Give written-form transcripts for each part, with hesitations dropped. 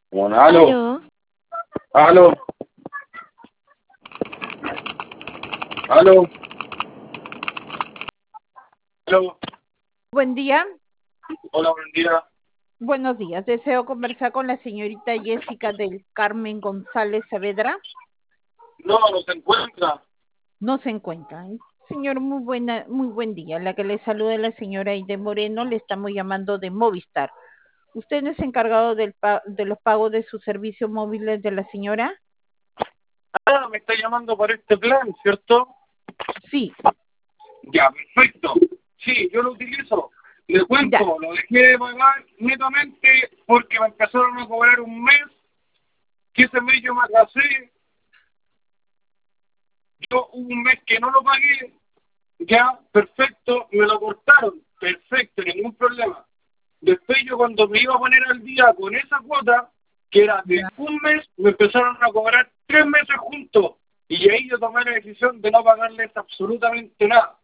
Bueno, aló, Aló, aló, aló, aló. buen día. Hola, buen día. Buenos días. Deseo conversar con la señorita Jessica del Carmen González Saavedra. No, no se encuentra. No se encuentra. Señor, muy buen día. La que le saluda es la señora Aide Moreno. Le estamos llamando de Movistar. ¿Usted es encargado de los pagos de sus servicios móviles de la señora? Ah, me está llamando para este plan, ¿cierto? Sí, Ya, perfecto. Sí, yo lo utilizo. Le ya. cuento, lo dejé de pagar netamente porque me empezaron a cobrar un mes, que ese mes yo me atrasé. Yo hubo un mes que no lo pagué, ya, perfecto, me lo cortaron, perfecto, ningún problema. Después yo cuando me iba a poner al día con esa cuota, que era de Ya. un mes, me empezaron a cobrar 3 meses juntos. Y ahí yo tomé la decisión de no pagarles absolutamente nada.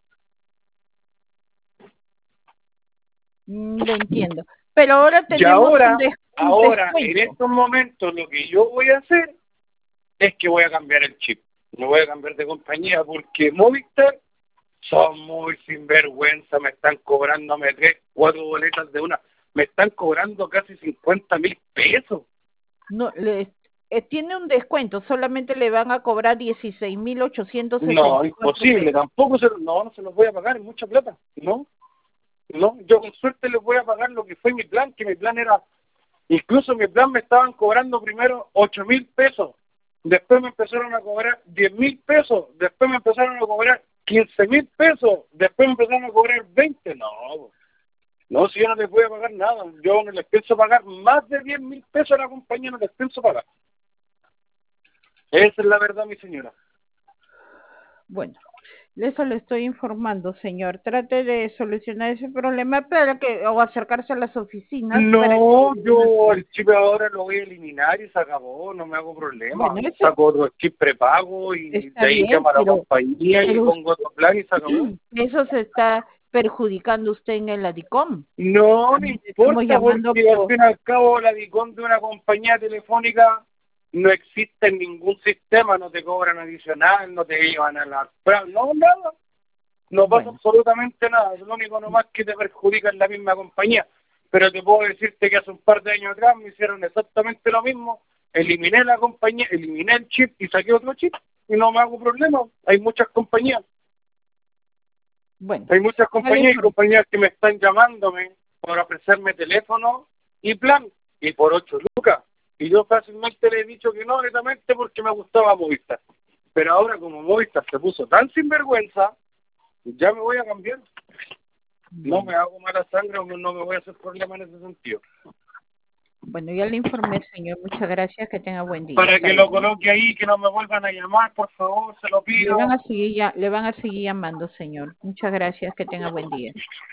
Le entiendo. Pero ahora Y tenemos un ahora, en descuento. estos momentos, lo que yo voy a hacer es que voy a cambiar el chip. Me voy a cambiar de compañía porque Movistar son muy sinvergüenza, me están cobrándome 3, 4 boletas de una. Me están cobrando casi 50.000 pesos. No, tiene un descuento, solamente le van a cobrar 16.864 No, imposible, pesos. tampoco no se los voy a pagar, es mucha plata, no, no, yo con suerte les voy a pagar lo que fue mi plan, que mi plan era, incluso mi plan me estaban cobrando primero 8.000 pesos, después me empezaron a cobrar 10.000 pesos, después me empezaron a cobrar 15.000 pesos, después me empezaron a cobrar 20, no, si yo no les voy a pagar nada, yo no les pienso pagar más de 10.000 pesos a la compañía, no les pienso pagar, esa es la verdad, mi señora. Bueno, eso le estoy informando, señor. Trate de solucionar ese problema o acercarse a las oficinas para No, que yo el chip ahora lo voy a eliminar y se acabó, no me hago problema. bueno, Saco otro chip prepago y está de ahí bien, llamo a la compañía y pero pongo otro plan y se acabó. eso se está perjudicando usted en el ADICOM. No me También estamos importa llamando porque al por, fin y al cabo la DICOM de una compañía telefónica no existe en ningún sistema, no te cobran adicional, no te llevan a la... No, nada, no pasa bueno, absolutamente nada, lo único nomás que te perjudica es la misma compañía. Pero te puedo decirte que hace un par de años atrás me hicieron exactamente lo mismo, eliminé la compañía, eliminé el chip y saqué otro chip y no me hago problema. bueno, Hay muchas ya le compañías y informo. compañías que me están llamándome por ofrecerme teléfono y plan y por 8 lucas. Y yo fácilmente le he dicho que no, netamente porque me gustaba Movistar. Pero ahora como Movistar se puso tan sinvergüenza, ya me voy a cambiar. No Bueno, me hago mala sangre o no me voy a hacer problema en ese sentido. bueno, ya le informé, señor. Muchas gracias. Que tenga buen día. Para Hasta que lo luego. coloque ahí, que no me vuelvan a llamar, por favor, se lo pido. Le van a seguir llamando, señor. Muchas gracias. Que tenga buen día.